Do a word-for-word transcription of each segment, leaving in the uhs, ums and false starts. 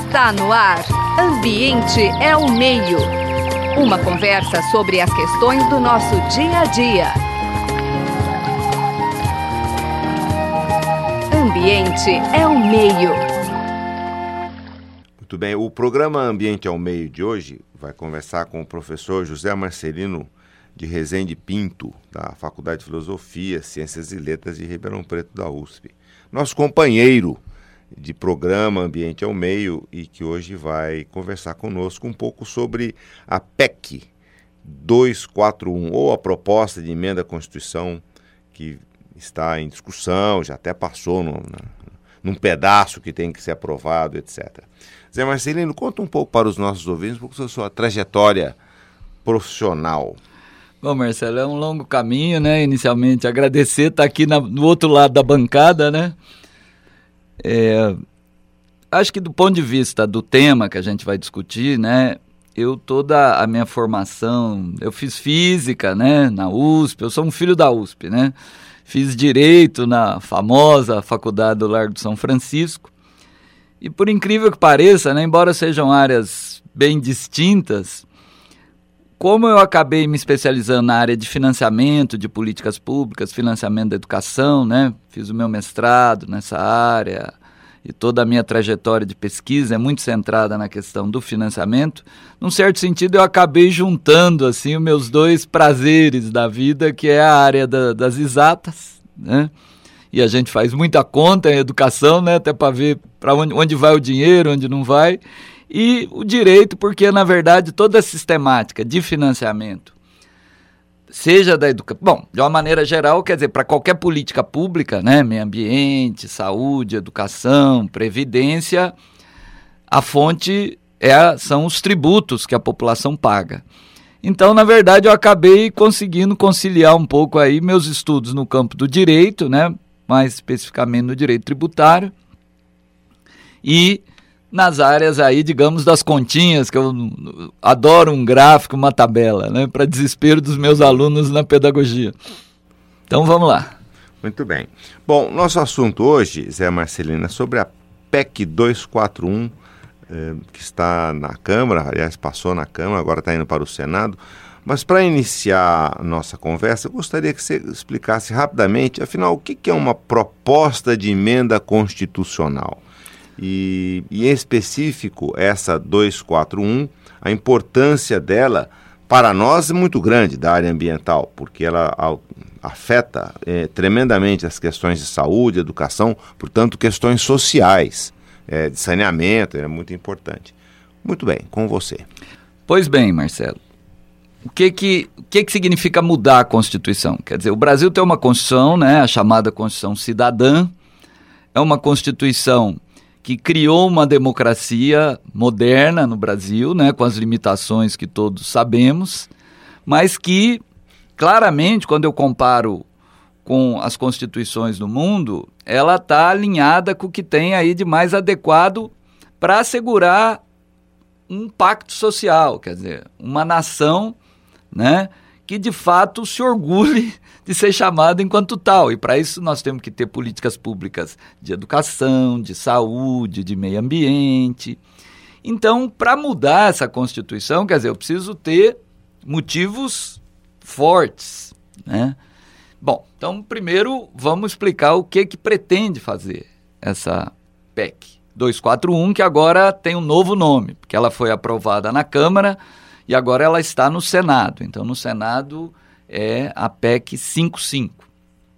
Está no ar. Ambiente é o meio. Uma conversa sobre as questões do nosso dia a dia. Ambiente é o meio. Muito bem, o programa Ambiente é o Meio de hoje vai conversar com o professor José Marcelino de Rezende Pinto, da Faculdade de Filosofia, Ciências e Letras de Ribeirão Preto, da U S P. Nosso companheiro de programa Ambiente ao Meio e que hoje vai conversar conosco um pouco sobre a P E C duzentos e quarenta e um, ou a proposta de emenda à Constituição que está em discussão, já até passou no, na, num pedaço que tem que ser aprovado, etcétera. Zé Marcelino, conta um pouco para os nossos ouvintes um pouco sobre a sua trajetória profissional. Bom, Marcelo, é um longo caminho, né? Inicialmente, agradecer estar aqui na, no outro lado da bancada, né? É, acho que do ponto de vista do tema que a gente vai discutir, né? Eu, toda a minha formação, eu fiz física, né? Na U S P, eu sou um filho da U S P, né? Fiz direito na famosa Faculdade do Largo de São Francisco. E por incrível que pareça, né? Embora sejam áreas bem distintas, como eu acabei me especializando na área de financiamento de políticas públicas, financiamento da educação, né? Fiz o meu mestrado nessa área e toda a minha trajetória de pesquisa é muito centrada na questão do financiamento. Num certo sentido, eu acabei juntando assim, os meus dois prazeres da vida, que é a área da, das exatas, né? E a gente faz muita conta em educação, né? Até para ver para onde, onde vai o dinheiro, onde não vai. E o direito, porque, na verdade, toda a sistemática de financiamento, seja da educação... Bom, de uma maneira geral, quer dizer, para qualquer política pública, né, meio ambiente, saúde, educação, previdência, a fonte é, são os tributos que a população paga. Então, na verdade, eu acabei conseguindo conciliar um pouco aí meus estudos no campo do direito, né, mais especificamente no direito tributário, e nas áreas aí, digamos, das continhas, que eu adoro um gráfico, uma tabela, né, para desespero dos meus alunos na pedagogia. Então, vamos lá. Muito bem. Bom, nosso assunto hoje, Zé Marcelino, é sobre a P E C duzentos e quarenta e um, eh, que está na Câmara, aliás, passou na Câmara, agora está indo para o Senado. Mas para iniciar a nossa conversa, eu gostaria que você explicasse rapidamente, afinal, o que, que é uma proposta de emenda constitucional? E, e em específico, essa duzentos e quarenta e um, a importância dela para nós é muito grande da área ambiental, porque ela a, afeta é, tremendamente as questões de saúde, educação, portanto, questões sociais, é, de saneamento, é muito importante. Muito bem, com você. Pois bem, Marcelo, o que que, o que que significa mudar a Constituição? Quer dizer, o Brasil tem uma Constituição, né, a chamada Constituição Cidadã, é uma Constituição que criou uma democracia moderna no Brasil, né, com as limitações que todos sabemos, mas que, claramente, quando eu comparo com as constituições do mundo, ela está alinhada com o que tem aí de mais adequado para assegurar um pacto social, quer dizer, uma nação, né, que de fato se orgulhe de ser chamada enquanto tal. E para isso nós temos que ter políticas públicas de educação, de saúde, de meio ambiente. Então, para mudar essa Constituição, quer dizer, eu preciso ter motivos fortes, né? Bom, então primeiro vamos explicar o que que pretende fazer essa P E C duzentos e quarenta e um, que agora tem um novo nome, porque ela foi aprovada na Câmara e agora ela está no Senado. Então, no Senado é a P E C cinquenta e cinco.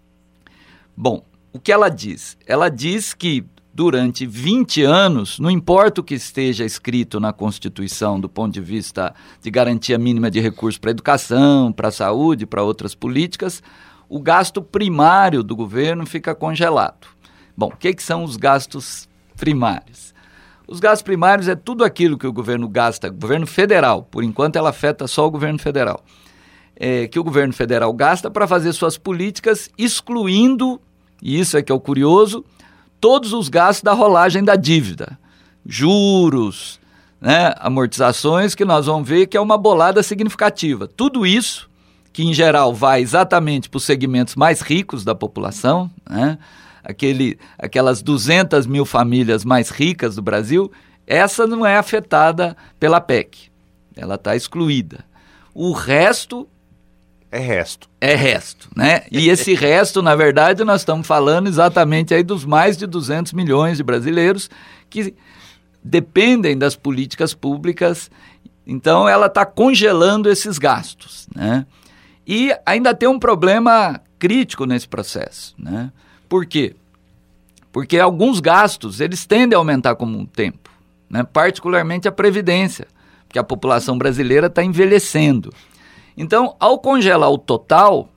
Bom, o que ela diz? Ela diz que durante vinte anos, não importa o que esteja escrito na Constituição do ponto de vista de garantia mínima de recursos para a educação, para a saúde, para outras políticas, o gasto primário do governo fica congelado. Bom, o que, que são os gastos primários? Os gastos primários é tudo aquilo que o governo gasta, governo federal, por enquanto ela afeta só o governo federal, é, que o governo federal gasta para fazer suas políticas, excluindo, e isso é que é o curioso, todos os gastos da rolagem da dívida, juros, né, amortizações, que nós vamos ver que é uma bolada significativa. Tudo isso, que em geral vai exatamente para os segmentos mais ricos da população, né, aquele, aquelas duzentas mil famílias mais ricas do Brasil, Essa não é afetada pela P E C, ela está excluída. O resto... É resto. É resto, né? E esse resto, na verdade, nós estamos falando exatamente aí dos mais de duzentos milhões de brasileiros que dependem das políticas públicas, então ela está congelando esses gastos, né? E ainda tem um problema crítico nesse processo, né? Por quê? Porque alguns gastos, eles tendem a aumentar com o tempo, né? Particularmente a Previdência, porque a população brasileira está envelhecendo. Então, ao congelar o total,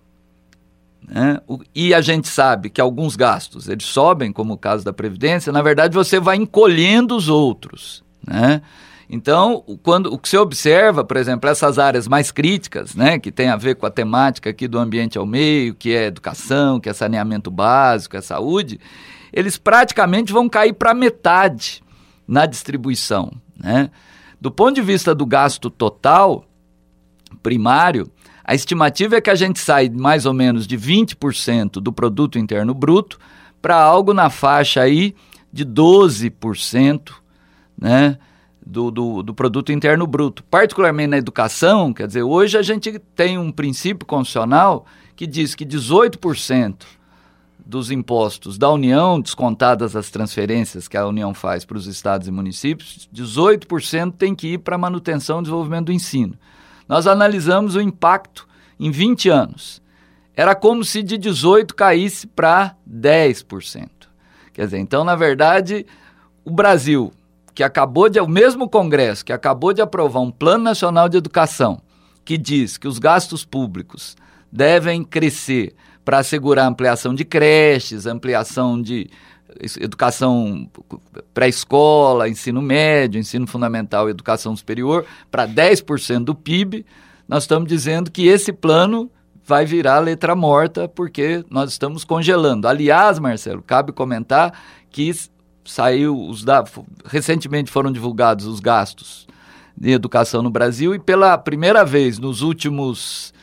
né, o, e a gente sabe que alguns gastos eles sobem, como o caso da Previdência, na verdade você vai encolhendo os outros, né? Então, quando, o que você observa, por exemplo, essas áreas mais críticas, né, que tem a ver com a temática aqui do ambiente ao meio, que é educação, que é saneamento básico, é saúde, eles praticamente vão cair para metade na distribuição, né? Do ponto de vista do gasto total primário, a estimativa é que a gente sai mais ou menos de vinte por cento do produto interno bruto para algo na faixa aí de doze por cento, né, do, do, do produto interno bruto. Particularmente na educação, quer dizer, hoje a gente tem um princípio constitucional que diz que dezoito por cento dos impostos da União, descontadas as transferências que a União faz para os estados e municípios, dezoito por cento tem que ir para a manutenção e desenvolvimento do ensino. Nós analisamos o impacto em vinte anos. Era como se de dezoito caísse para dez por cento. Quer dizer, então, na verdade, o Brasil, que acabou de... O mesmo Congresso que acabou de aprovar um Plano Nacional de Educação, que diz que os gastos públicos devem crescer para assegurar ampliação de creches, ampliação de educação pré-escola, ensino médio, ensino fundamental e educação superior, para dez por cento do P I B, nós estamos dizendo que esse plano vai virar letra morta porque nós estamos congelando. Aliás, Marcelo, cabe comentar que saiu os da... recentemente foram divulgados os gastos de educação no Brasil e pela primeira vez nos últimos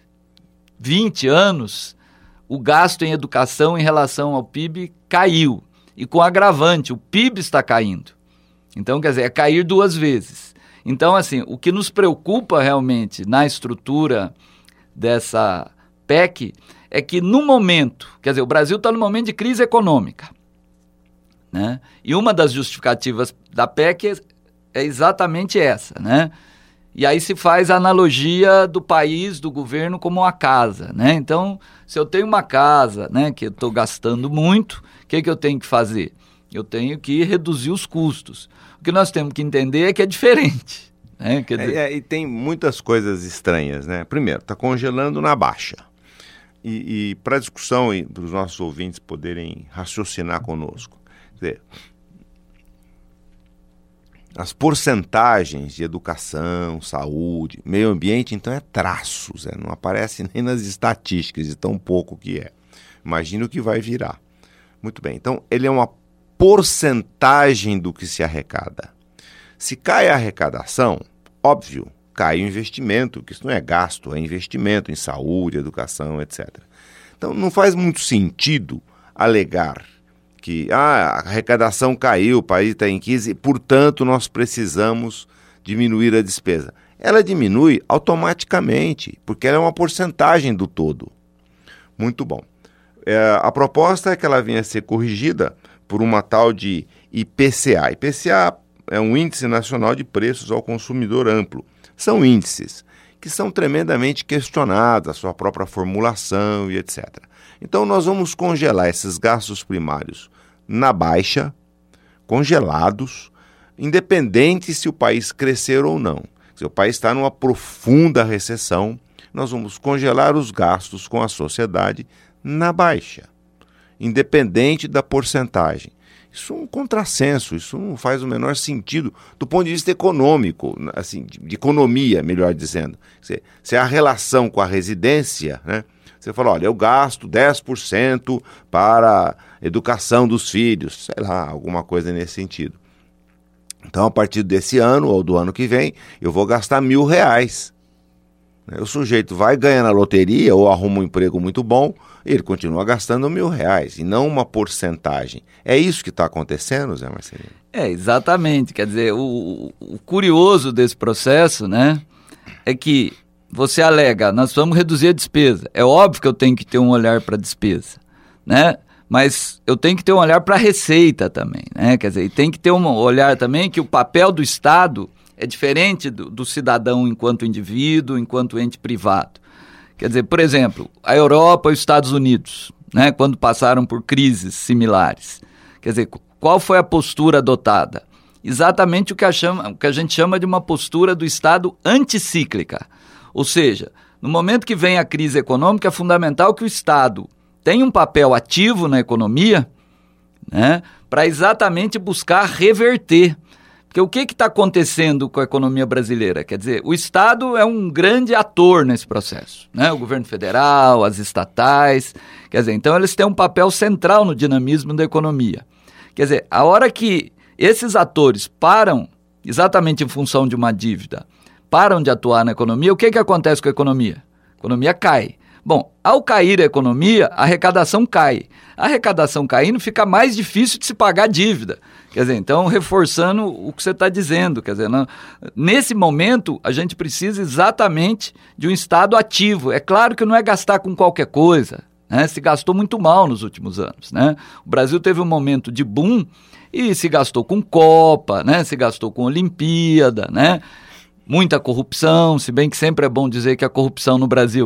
vinte anos, o gasto em educação em relação ao P I B caiu. E com agravante, o P I B está caindo. Então, quer dizer, é cair duas vezes. Então, assim, o que nos preocupa realmente na estrutura dessa P E C é que no momento, quer dizer, o Brasil está no momento de crise econômica, né? E uma das justificativas da P E C é, é exatamente essa, né? E aí se faz a analogia do país, do governo, como uma casa, né? Então, se eu tenho uma casa, né, que eu estou gastando muito, o que, que eu tenho que fazer? Eu tenho que reduzir os custos. O que nós temos que entender é que é diferente, né? Quer dizer... é, é, e tem muitas coisas estranhas, né? Primeiro, está congelando na baixa. E, e para a discussão e para os nossos ouvintes poderem raciocinar conosco, quer dizer, as porcentagens de educação, saúde, meio ambiente, então é traços, é, não aparece nem nas estatísticas de tão pouco que é. Imagina o que vai virar. Muito bem, então ele é uma porcentagem do que se arrecada. Se cai a arrecadação, óbvio, cai o investimento, que isso não é gasto, é investimento em saúde, educação, etcétera. Então não faz muito sentido alegar que ah, a arrecadação caiu, o país está em crise, portanto nós precisamos diminuir a despesa. Ela diminui automaticamente, porque ela é uma porcentagem do todo. Muito bom. É, a proposta é que ela venha a ser corrigida por uma tal de I P C A. I P C A é um Índice Nacional de Preços ao Consumidor Amplo. São índices que são tremendamente questionados, a sua própria formulação e etcétera. Então nós vamos congelar esses gastos primários na baixa, congelados, independente se o país crescer ou não. Se o país está numa profunda recessão, nós vamos congelar os gastos com a sociedade na baixa, independente da porcentagem. Isso é um contrassenso, isso não faz o menor sentido do ponto de vista econômico, assim, de, de economia, melhor dizendo. Se, se a relação com a residência, né? Você fala, olha, eu gasto dez por cento para a educação dos filhos, sei lá, alguma coisa nesse sentido. Então, a partir desse ano ou do ano que vem, eu vou gastar mil reais. O sujeito vai ganhar na loteria ou arruma um emprego muito bom, ele continua gastando mil reais e não uma porcentagem. É isso que está acontecendo, Zé Marcelino? É, exatamente. Quer dizer, o, o curioso desse processo, né, é que você alega, nós vamos reduzir a despesa. É óbvio que eu tenho que ter um olhar para a despesa, né? Mas eu tenho que ter um olhar para a receita também, né? Quer dizer, e tem que ter um olhar também que o papel do Estado é diferente do, do cidadão enquanto indivíduo, enquanto ente privado. Quer dizer, por exemplo, a Europa e os Estados Unidos, né, quando passaram por crises similares. Quer dizer, qual foi a postura adotada? Exatamente o que a, chama, o que a gente chama de uma postura do Estado anticíclica. Ou seja, no momento que vem a crise econômica, é fundamental que o Estado tenha um papel ativo na economia, né, para exatamente buscar reverter. Porque o que está acontecendo com a economia brasileira? Quer dizer, o Estado é um grande ator nesse processo, né? O governo federal, as estatais, quer dizer, então eles têm um papel central no dinamismo da economia. Quer dizer, a hora que esses atores param, exatamente em função de uma dívida, param de atuar na economia, o que, que acontece com a economia? A economia cai. Bom, ao cair a economia, a arrecadação cai. A arrecadação caindo, fica mais difícil de se pagar a dívida. Quer dizer, então, reforçando o que você está dizendo, quer dizer, não, nesse momento, a gente precisa exatamente de um Estado ativo. É claro que não é gastar com qualquer coisa, né? Se gastou muito mal nos últimos anos, né? O Brasil teve um momento de boom e se gastou com Copa, né? Se gastou com Olimpíada, né? Muita corrupção, se bem que sempre é bom dizer que a corrupção no Brasil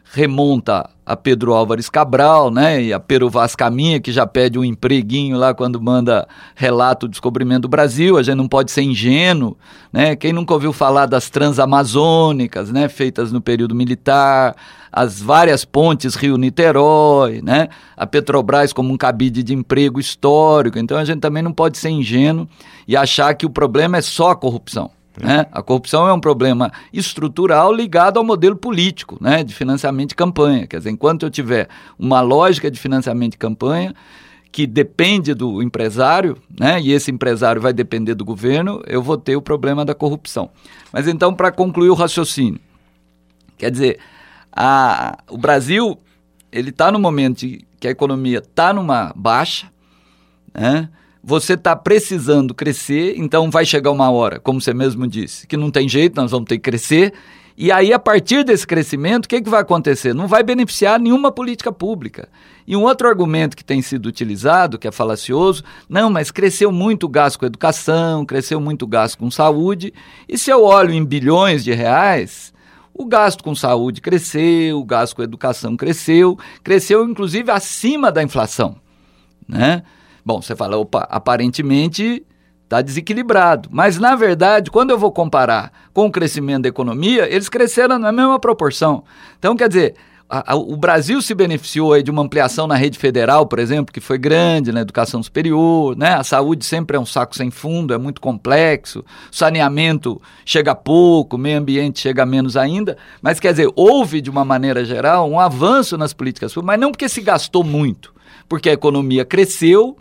remonta a Pedro Álvares Cabral, né, e a Pero Vaz Caminha, que já pede um empreguinho lá quando manda relato do descobrimento do Brasil. A gente não pode ser ingênuo, né? Quem nunca ouviu falar das transamazônicas, né, feitas no período militar, as várias pontes Rio-Niterói, né, a Petrobras como um cabide de emprego histórico. Então a gente também não pode ser ingênuo e achar que o problema é só a corrupção. Né? A corrupção é um problema estrutural ligado ao modelo político, né, de financiamento de campanha. Quer dizer, enquanto eu tiver uma lógica de financiamento de campanha que depende do empresário, né, e esse empresário vai depender do governo, eu vou ter o problema da corrupção. Mas então, para concluir o raciocínio, quer dizer, a, o Brasil ele está no momento de, que a economia está numa baixa, né? Você está precisando crescer, então vai chegar uma hora, como você mesmo disse, que não tem jeito, nós vamos ter que crescer, e aí a partir desse crescimento, o que, que vai acontecer? Não vai beneficiar nenhuma política pública. E um outro argumento que tem sido utilizado, que é falacioso, não, mas cresceu muito o gasto com educação, cresceu muito o gasto com saúde, e se eu olho em bilhões de reais, o gasto com saúde cresceu, o gasto com educação cresceu, cresceu inclusive acima da inflação, né? Bom, você fala, opa, aparentemente está desequilibrado. Mas, na verdade, quando eu vou comparar com o crescimento da economia, eles cresceram na mesma proporção. Então, quer dizer, a, a, o Brasil se beneficiou aí de uma ampliação na rede federal, por exemplo, que foi grande na educação superior, né? A saúde sempre é um saco sem fundo, é muito complexo, o saneamento chega pouco, o meio ambiente chega menos ainda, mas, quer dizer, houve, de uma maneira geral, um avanço nas políticas públicas, mas não porque se gastou muito, porque a economia cresceu,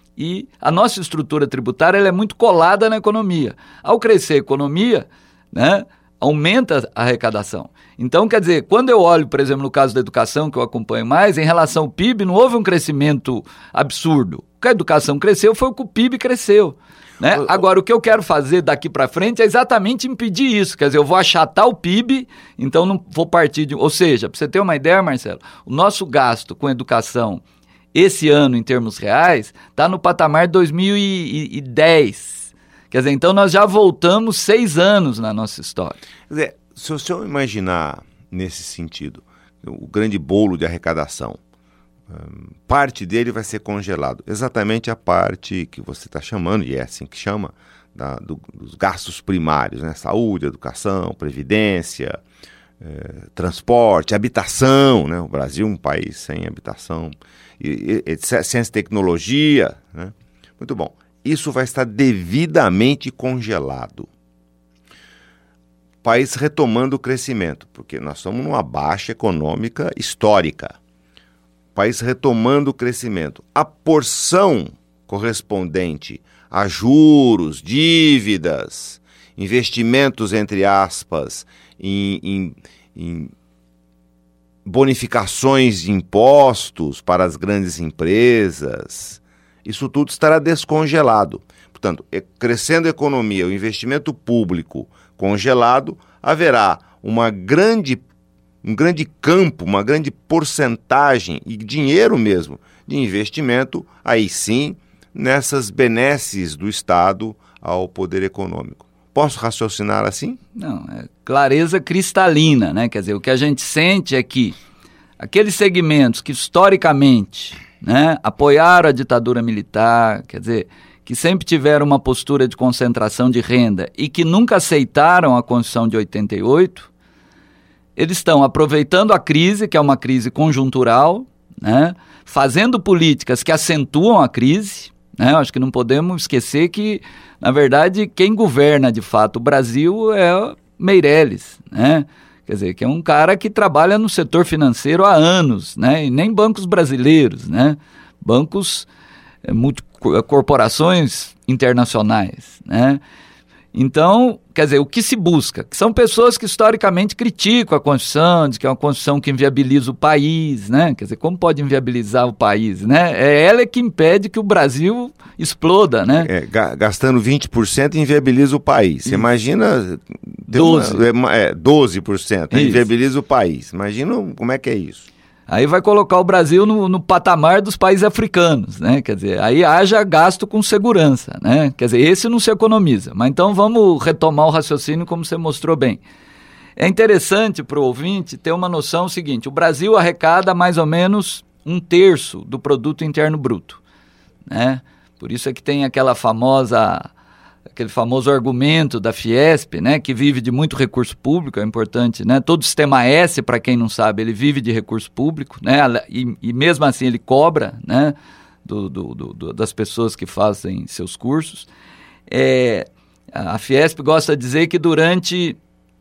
e a nossa estrutura tributária ela é muito colada na economia. Ao crescer a economia, né, aumenta a arrecadação. Então, quer dizer, quando eu olho, por exemplo, no caso da educação, que eu acompanho mais, em relação ao P I B, não houve um crescimento absurdo. O que a educação cresceu foi o que o P I B cresceu. Né? Agora, o que eu quero fazer daqui para frente é exatamente impedir isso. Quer dizer, eu vou achatar o P I B, então não vou partir de... Ou seja, para você ter uma ideia, Marcelo, o nosso gasto com educação esse ano, em termos reais, está no patamar de dois mil e dez. Quer dizer, então nós já voltamos seis anos na nossa história. Quer dizer, se o senhor imaginar nesse sentido, o grande bolo de arrecadação, parte dele vai ser congelado. Exatamente a parte que você está chamando, e é assim que chama, da, do, dos gastos primários, né? Saúde, educação, previdência, eh, transporte, habitação, né? O Brasil é um país sem habitação, e, e, ciência e tecnologia, né? Muito bom. Isso vai estar devidamente congelado. O país retomando o crescimento, porque nós estamos numa baixa econômica histórica. O país retomando o crescimento. A porção correspondente a juros, dívidas, investimentos, entre aspas, em, em, em bonificações de impostos para as grandes empresas, isso tudo estará descongelado. Portanto, crescendo a economia, o investimento público congelado, haverá uma grande, um grande campo, uma grande porcentagem e dinheiro mesmo de investimento, aí sim, nessas benesses do Estado ao poder econômico. Posso raciocinar assim? Não, é clareza cristalina, né? Quer dizer, o que a gente sente é que aqueles segmentos que historicamente, né, apoiaram a ditadura militar, quer dizer, que sempre tiveram uma postura de concentração de renda e que nunca aceitaram a Constituição de oitenta e oito, eles estão aproveitando a crise, que é uma crise conjuntural, né, fazendo políticas que acentuam a crise, né? Acho que não podemos esquecer que, na verdade, quem governa de fato o Brasil é Meirelles, né? Quer dizer, que é um cara que trabalha no setor financeiro há anos, né? E nem bancos brasileiros, né? Bancos, é, multi, corporações internacionais, né? Então, quer dizer, o que se busca? Que são pessoas que historicamente criticam a Constituição, de que é uma Constituição que inviabiliza o país, né? Quer dizer, como pode inviabilizar o país, né? É ela que impede que o Brasil exploda, né? É, ga- gastando vinte por cento inviabiliza o país. Você imagina... doze. Uma, é, doze por cento Isso. inviabiliza o país. Imagina como é que é isso. Aí vai colocar o Brasil no, no patamar dos países africanos, né? Quer dizer, aí haja gasto com segurança, né? Quer dizer, esse não se economiza. Mas então vamos retomar o raciocínio como você mostrou bem. É interessante para o ouvinte ter uma noção seguinte: o Brasil arrecada mais ou menos um terço do produto interno bruto, né? Por isso é que tem aquela famosa... aquele famoso argumento da Fiesp, né, que vive de muito recurso público, é importante, né? Todo o sistema S, para quem não sabe, ele vive de recurso público, né? E, e mesmo assim ele cobra, né, do, do, do, das pessoas que fazem seus cursos. É, a Fiesp gosta de dizer que durante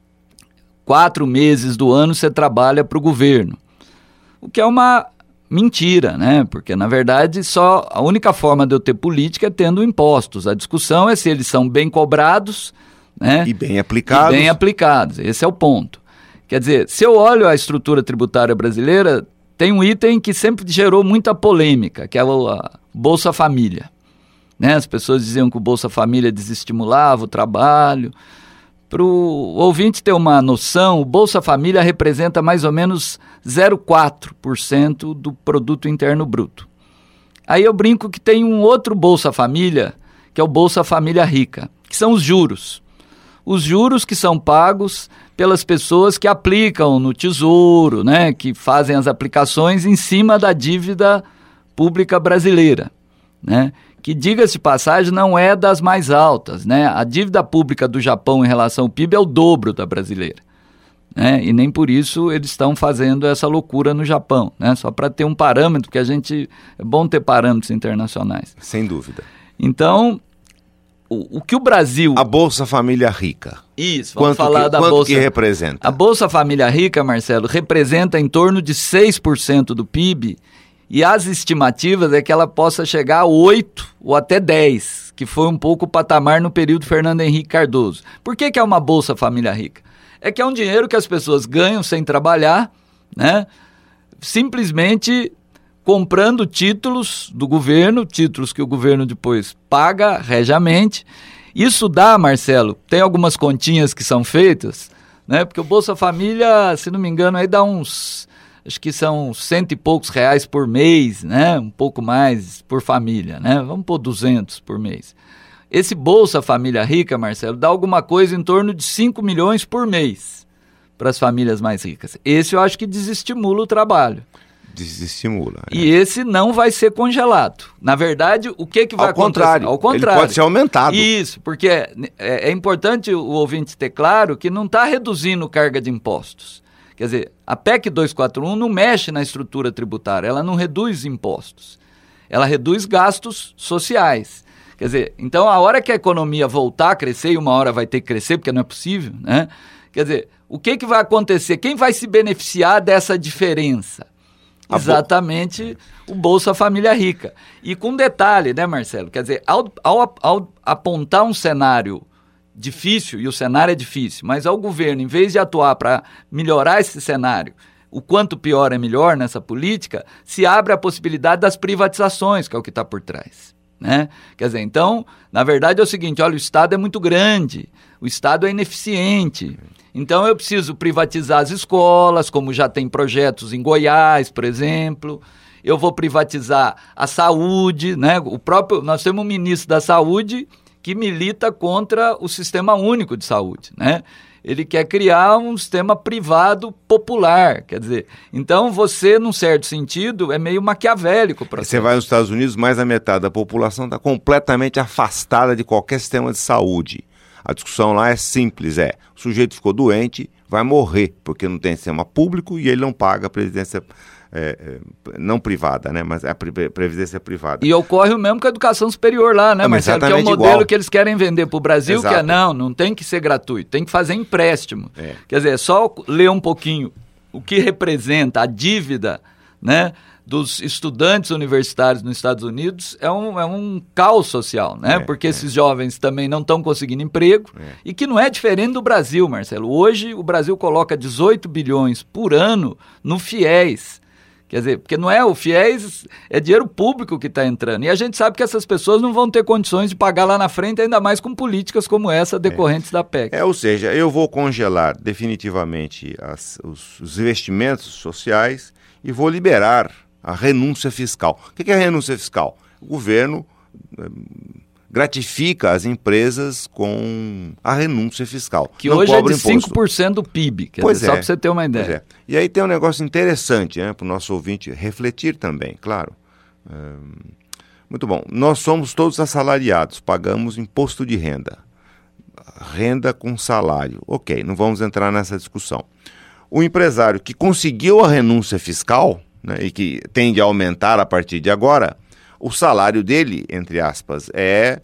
quatro meses do ano você trabalha para o governo, o que é uma mentira, né? Porque, na verdade, só a única forma de eu ter política é tendo impostos. A discussão é se eles são bem cobrados, né? E bem aplicados. E bem aplicados. Esse é o ponto. Quer dizer, se eu olho a estrutura tributária brasileira, tem um item que sempre gerou muita polêmica, que é a Bolsa Família, né? As pessoas diziam que o Bolsa Família desestimulava o trabalho. Para o ouvinte ter uma noção, o Bolsa Família representa mais ou menos zero vírgula quatro por cento do produto interno bruto. Aí eu brinco que tem um outro Bolsa Família, que é o Bolsa Família Rica, que são os juros. Os juros que são pagos pelas pessoas que aplicam no Tesouro, né, que fazem as aplicações em cima da dívida pública brasileira, né? Que, diga-se de passagem, não é das mais altas, né? A dívida pública do Japão em relação ao P I B é o dobro da brasileira, né? E nem por isso eles estão fazendo essa loucura no Japão, né? Só para ter um parâmetro, que a gente... é bom ter parâmetros internacionais. Sem dúvida. Então, o, o que o Brasil... A Bolsa Família Rica. Isso, vamos quanto falar que, da quanto Bolsa... que representa? A Bolsa Família Rica, Marcelo, representa em torno de seis por cento do P I B. E as estimativas é que ela possa chegar a oito ou até dez, que foi um pouco o patamar no período Fernando Henrique Cardoso. Por que que é uma Bolsa Família Rica? É que é um dinheiro que as pessoas ganham sem trabalhar, né? Simplesmente comprando títulos do governo, títulos que o governo depois paga regiamente. Isso dá, Marcelo, tem algumas continhas que são feitas, né? Porque o Bolsa Família, se não me engano, aí dá uns... acho que são cento e poucos reais por mês, né? Um pouco mais por família, né? Vamos pôr duzentos por mês. Esse Bolsa Família Rica, Marcelo, dá alguma coisa em torno de cinco milhões por mês para as famílias mais ricas. Esse eu acho que desestimula o trabalho. Desestimula. É. E esse não vai ser congelado. Na verdade, o que, que vai Ao acontecer? contrário, Ao contrário. Ele pode ser aumentado. Isso, porque é, é, é importante o ouvinte ter claro que não está reduzindo carga de impostos. Quer dizer, a P E C duzentos e quarenta e um não mexe na estrutura tributária, ela não reduz impostos, ela reduz gastos sociais. Quer dizer, então a hora que a economia voltar a crescer, e uma hora vai ter que crescer, porque não é possível, né? Quer dizer, o que, que vai acontecer? Quem vai se beneficiar dessa diferença? A Exatamente bo... o Bolsa Família Rica. E com detalhe, né, Marcelo? Quer dizer, ao, ao, ao apontar um cenário difícil, e o cenário é difícil, mas ao governo, em vez de atuar para melhorar esse cenário, o quanto pior é melhor nessa política, se abre a possibilidade das privatizações, que é o que está por trás. Né? Quer dizer, então, na verdade é o seguinte, olha, o Estado é muito grande, o Estado é ineficiente, então eu preciso privatizar as escolas, como já tem projetos em Goiás, por exemplo, eu vou privatizar a saúde, né? O próprio, nós temos um ministro da saúde que milita contra o sistema único de saúde, né? Ele quer criar um sistema privado popular, quer dizer, então você, num certo sentido, é meio maquiavélico. Você vai nos Estados Unidos, mais da metade da população está completamente afastada de qualquer sistema de saúde. A discussão lá é simples, é, o sujeito ficou doente, vai morrer, porque não tem sistema público e ele não paga a previdência É, é, não privada, né? Mas é a previdência privada. E ocorre o mesmo com a educação superior lá, né, não, Marcelo? Que é o modelo igual. Que eles querem vender para o Brasil, Exato. Que é não, não tem que ser gratuito, tem que fazer empréstimo. É. Quer dizer, é só ler um pouquinho o que representa a dívida, né, dos estudantes universitários nos Estados Unidos, é um, é um caos social, né? É, Porque é. esses jovens também não estão conseguindo emprego, É. e que não é diferente do Brasil, Marcelo. Hoje o Brasil coloca dezoito bilhões por ano no FIES. Quer dizer, porque não é o FIES, é dinheiro público que está entrando. E a gente sabe que essas pessoas não vão ter condições de pagar lá na frente, ainda mais com políticas como essa decorrentes é. da P E C. É, ou seja, eu vou congelar definitivamente as, os, os investimentos sociais e vou liberar a renúncia fiscal. O que é a renúncia fiscal? O governo hum, gratifica as empresas com a renúncia fiscal. Que não hoje é de imposto. cinco por cento do P I B, quer pois dizer, é, só para você ter uma ideia. Pois é. E aí tem um negócio interessante, né, para o nosso ouvinte refletir também, claro. Hum, muito bom. Nós somos todos assalariados, pagamos imposto de renda. Renda com salário. Ok, não vamos entrar nessa discussão. O empresário que conseguiu a renúncia fiscal, né, e que tende a aumentar a partir de agora, o salário dele, entre aspas, é,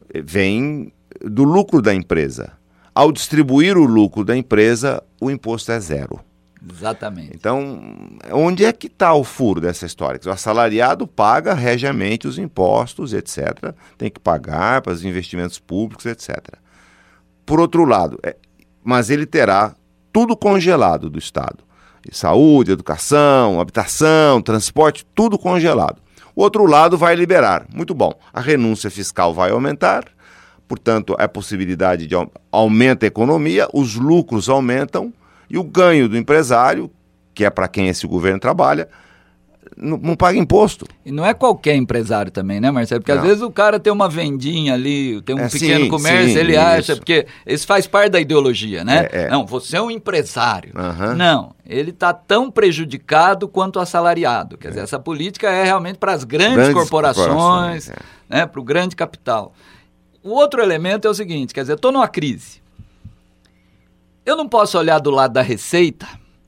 vem do lucro da empresa. Ao distribuir o lucro da empresa, o imposto é zero. Exatamente. Então, onde é que está o furo dessa história? O assalariado paga regiamente os impostos, etcétera. Tem que pagar para os investimentos públicos, etcétera. Por outro lado, é, mas ele terá tudo congelado do Estado. Saúde, educação, habitação, transporte, tudo congelado. O outro lado vai liberar. Muito bom. A renúncia fiscal vai aumentar, portanto, a possibilidade de aumenta a economia, os lucros aumentam e o ganho do empresário, que é para quem esse governo trabalha, não, não paga imposto. E não é qualquer empresário também, né, Marcelo? Porque não. Às vezes o cara tem uma vendinha ali, tem um é, pequeno sim, comércio, sim, ele isso. acha, porque isso faz parte da ideologia, né? É, é. Não, você é um empresário. Uhum. Não, ele está tão prejudicado quanto o assalariado. Quer é. dizer, essa política é realmente para as grandes, grandes corporações, corporações é. né, para o grande capital. O outro elemento é o seguinte, quer dizer, eu estou numa crise. Eu não posso olhar do lado da receita,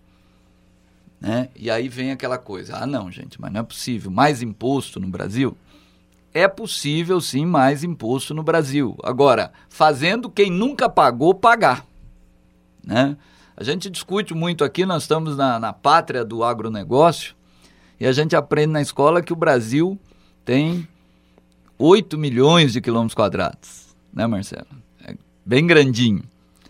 né? E aí vem aquela coisa, ah não, gente, mas não é possível, mais imposto no Brasil? É possível sim mais imposto no Brasil. Agora, fazendo quem nunca pagou, pagar, né? A gente discute muito aqui, nós estamos na, na pátria do agronegócio, e a gente aprende na escola que o Brasil tem oito milhões de quilômetros quadrados, né, Marcelo? É bem grandinho.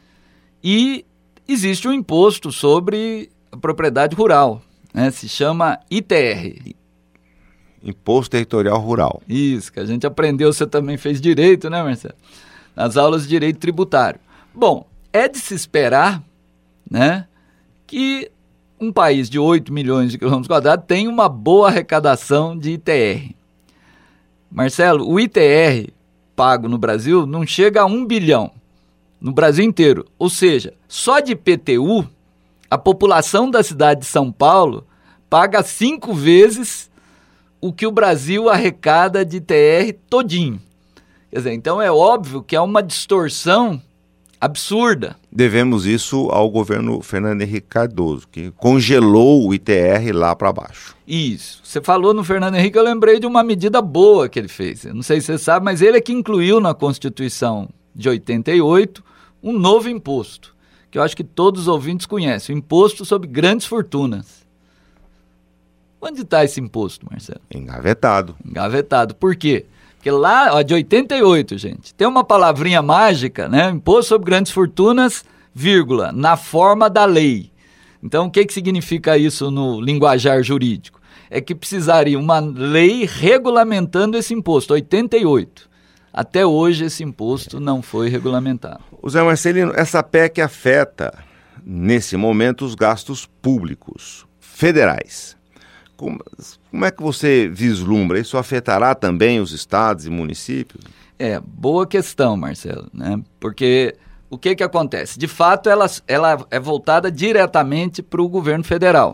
E existe um imposto sobre a propriedade rural, né? Se chama I T R. Imposto Territorial Rural. Isso, que a gente aprendeu, você também fez direito, né, Marcelo? Nas aulas de direito tributário. Bom, é de se esperar, né, que um país de oito milhões de quilômetros quadrados tenha uma boa arrecadação de I T R. Marcelo, o I T R pago no Brasil não chega a um bilhão no Brasil inteiro. Ou seja, só de I P T U, a população da cidade de São Paulo paga cinco vezes o que o Brasil arrecada de I T R todinho. Quer dizer, então é óbvio que é uma distorção absurda. Devemos isso ao governo Fernando Henrique Cardoso, que congelou o I T R lá para baixo. Isso. Você falou no Fernando Henrique, eu lembrei de uma medida boa que ele fez. Eu não sei se você sabe, mas ele é que incluiu na Constituição de oitenta e oito um novo imposto, que eu acho que todos os ouvintes conhecem, o imposto sobre grandes fortunas. Onde está esse imposto, Marcelo? Engavetado. Engavetado. Por quê? Porque lá, ó, de oitenta e oito, gente, tem uma palavrinha mágica, né? Imposto sobre grandes fortunas, vírgula, na forma da lei. Então, o que, que significa isso no linguajar jurídico? É que precisaria uma lei regulamentando esse imposto, oitenta e oito. Até hoje esse imposto não foi regulamentado. O Zé Marcelino, essa P E C afeta, nesse momento, os gastos públicos federais. Como, como é que você vislumbra? Isso afetará também os estados e municípios? É, boa questão, Marcelo, né? Porque o que que acontece? De fato, ela, ela é voltada diretamente para o governo federal.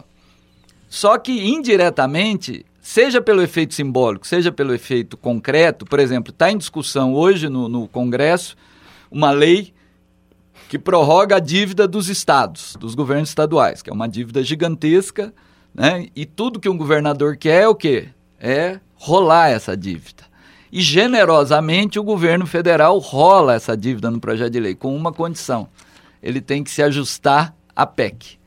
Só que indiretamente, seja pelo efeito simbólico, seja pelo efeito concreto, por exemplo, está em discussão hoje no, no Congresso uma lei que prorroga a dívida dos estados, dos governos estaduais, que é uma dívida gigantesca, né? E tudo que um governador quer é o quê? É rolar essa dívida. E generosamente o governo federal rola essa dívida no projeto de lei, com uma condição: ele tem que se ajustar à P E C.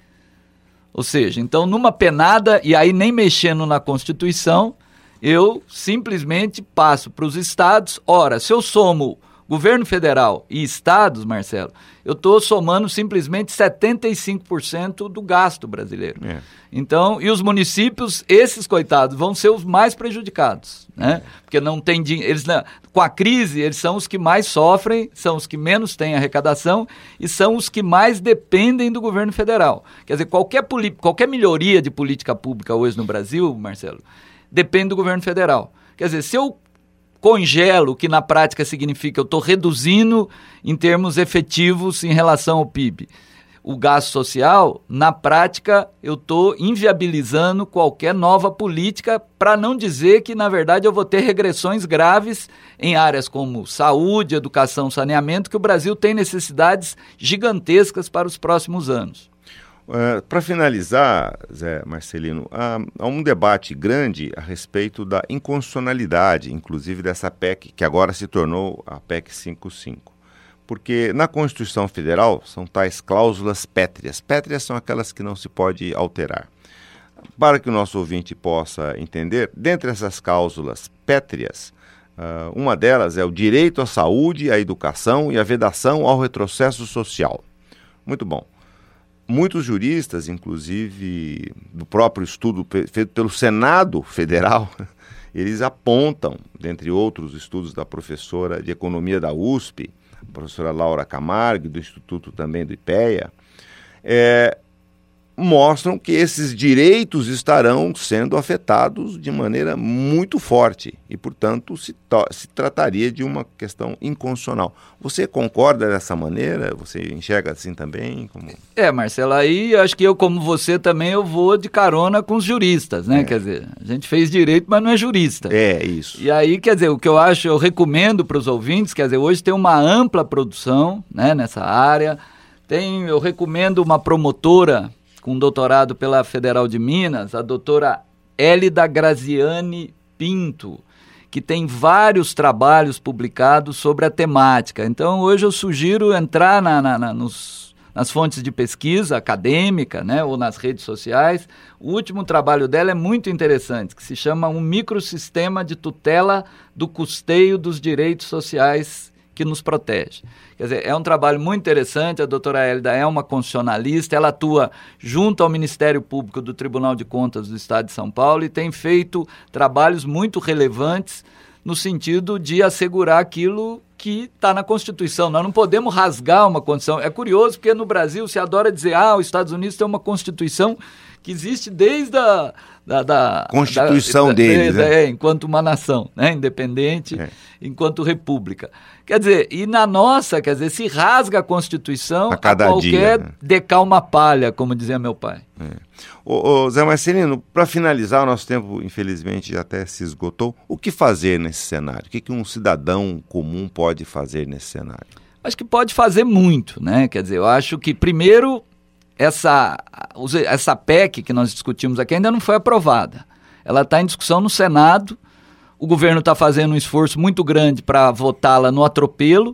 Ou seja, então numa penada, e aí nem mexendo na Constituição, eu simplesmente passo para os estados. Ora, se eu somo governo federal e estados, Marcelo, eu estou somando simplesmente setenta e cinco por cento do gasto brasileiro. É. Então, e os municípios, esses coitados, vão ser os mais prejudicados, né? Porque não tem dinheiro, eles, com a crise, eles são os que mais sofrem, são os que menos têm arrecadação e são os que mais dependem do governo federal. Quer dizer, qualquer, qualquer melhoria de política pública hoje no Brasil, Marcelo, depende do governo federal. Quer dizer, se eu congelo, que na prática significa eu estou reduzindo em termos efetivos em relação ao P I B, o gasto social, na prática eu estou inviabilizando qualquer nova política, para não dizer que, na verdade, eu vou ter regressões graves em áreas como saúde, educação, saneamento, que o Brasil tem necessidades gigantescas para os próximos anos. Uh, para finalizar, Zé Marcelino, há, há um debate grande a respeito da inconstitucionalidade, inclusive dessa P E C, que agora se tornou a P E C cinquenta e cinco. Porque na Constituição Federal são tais cláusulas pétreas. Pétreas são aquelas que não se pode alterar. Para que o nosso ouvinte possa entender, dentre essas cláusulas pétreas, uh, uma delas é o direito à saúde, à educação e a vedação ao retrocesso social. Muito bom. Muitos juristas, inclusive do próprio estudo feito pelo Senado Federal, eles apontam, dentre outros estudos da professora de Economia da U S P, a professora Laura Camargo, do Instituto também do IPEA, é, mostram que esses direitos estarão sendo afetados de maneira muito forte e, portanto, se, se trataria de uma questão inconstitucional. Você concorda dessa maneira? Você enxerga assim também? Como... É, Marcelo, aí acho que eu, como você também, eu vou de carona com os juristas, né? É. Quer dizer, a gente fez direito, mas não é jurista. É, isso. E aí, quer dizer, o que eu acho, eu recomendo para os ouvintes, quer dizer, hoje tem uma ampla produção, né, nessa área. Tem, eu recomendo uma promotora com doutorado pela Federal de Minas, a doutora Hélida Graziani Pinto, que tem vários trabalhos publicados sobre a temática. Então, hoje eu sugiro entrar na, na, na, nos, nas fontes de pesquisa acadêmica, né, ou nas redes sociais. O último trabalho dela é muito interessante, que se chama Um Microsistema de Tutela do Custeio dos Direitos Sociais que nos protege. Quer dizer, é um trabalho muito interessante. A doutora Hélida é uma constitucionalista, ela atua junto ao Ministério Público do Tribunal de Contas do Estado de São Paulo e tem feito trabalhos muito relevantes no sentido de assegurar aquilo que está na Constituição. Nós não podemos rasgar uma Constituição. É curioso porque no Brasil se adora dizer, ah, os Estados Unidos tem uma Constituição que existe desde a da, da Constituição da, deles, da, né? É, enquanto uma nação, né? Independente, é. Enquanto república. Quer dizer, e na nossa, quer dizer, se rasga a Constituição a, cada a qualquer dia, né? decar uma palha, como dizia meu pai. É. Ô, ô, Zé Marcelino, para finalizar, o nosso tempo, infelizmente, já até se esgotou. O que fazer nesse cenário? O que, que um cidadão comum pode fazer nesse cenário? Acho que pode fazer muito, né? Quer dizer, eu acho que, primeiro, essa, essa P E C que nós discutimos aqui ainda não foi aprovada. Ela está em discussão no Senado. O governo está fazendo um esforço muito grande para votá-la no atropelo.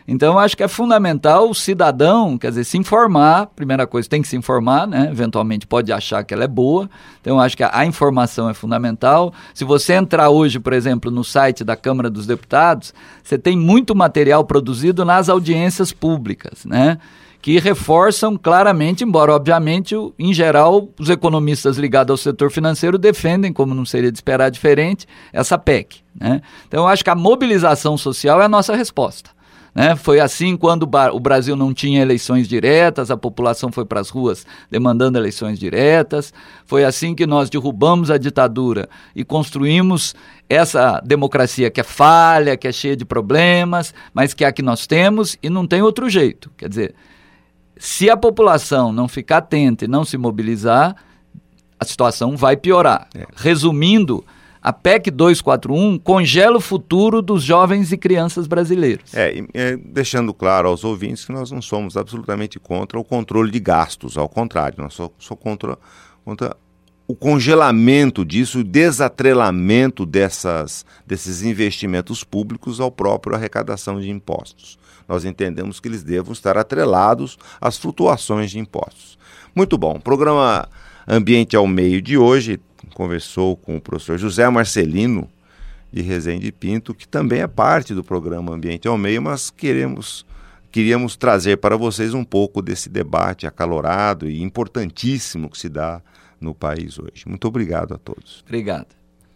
Então, eu acho que é fundamental o cidadão, quer dizer, se informar. Primeira coisa, tem que se informar, né? Eventualmente pode achar que ela é boa. Então, eu acho que a, a informação é fundamental. Se você entrar hoje, por exemplo, no site da Câmara dos Deputados, você tem muito material produzido nas audiências públicas, né? Que reforçam claramente, embora, obviamente, o, em geral, os economistas ligados ao setor financeiro defendem, como não seria de esperar diferente, essa P E C, né? Então, eu acho que a mobilização social é a nossa resposta. Né? Foi assim quando o Brasil não tinha eleições diretas, a população foi para as ruas demandando eleições diretas. Foi assim que nós derrubamos a ditadura e construímos essa democracia que é falha, que é cheia de problemas, mas que é a que nós temos e não tem outro jeito. Quer dizer, se a população não ficar atenta e não se mobilizar, a situação vai piorar. É. Resumindo, a P E C duzentos e quarenta e um congela o futuro dos jovens e crianças brasileiros. É, é, deixando claro aos ouvintes que nós não somos absolutamente contra o controle de gastos, ao contrário, nós somos contra, contra o congelamento disso, o desatrelamento dessas, desses investimentos públicos ao próprio arrecadação de impostos. Nós entendemos que eles devam estar atrelados às flutuações de impostos. Muito bom, o programa Ambiente ao Meio de hoje conversou com o professor José Marcelino de Rezende Pinto, que também é parte do programa Ambiente ao Meio, mas queremos, queríamos trazer para vocês um pouco desse debate acalorado e importantíssimo que se dá no país hoje. Muito obrigado a todos. Obrigado.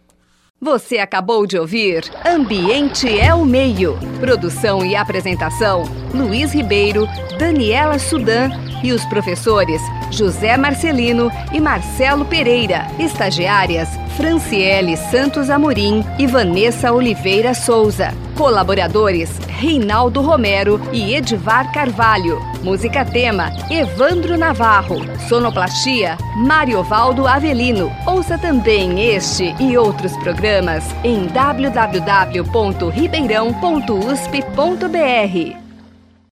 Você acabou de ouvir Ambiente é o Meio. Produção e apresentação, Luiz Ribeiro, Daniela Sudan e os professores José Marcelino e Marcelo Pereira. Estagiárias, Franciele Santos Amorim e Vanessa Oliveira Souza. Colaboradores, Reinaldo Romero e Edivar Carvalho. Música tema, Evandro Navarro. Sonoplastia, Mariovaldo Avelino. Ouça também este e outros programas em w w w ponto ribeirão ponto u s p ponto b r.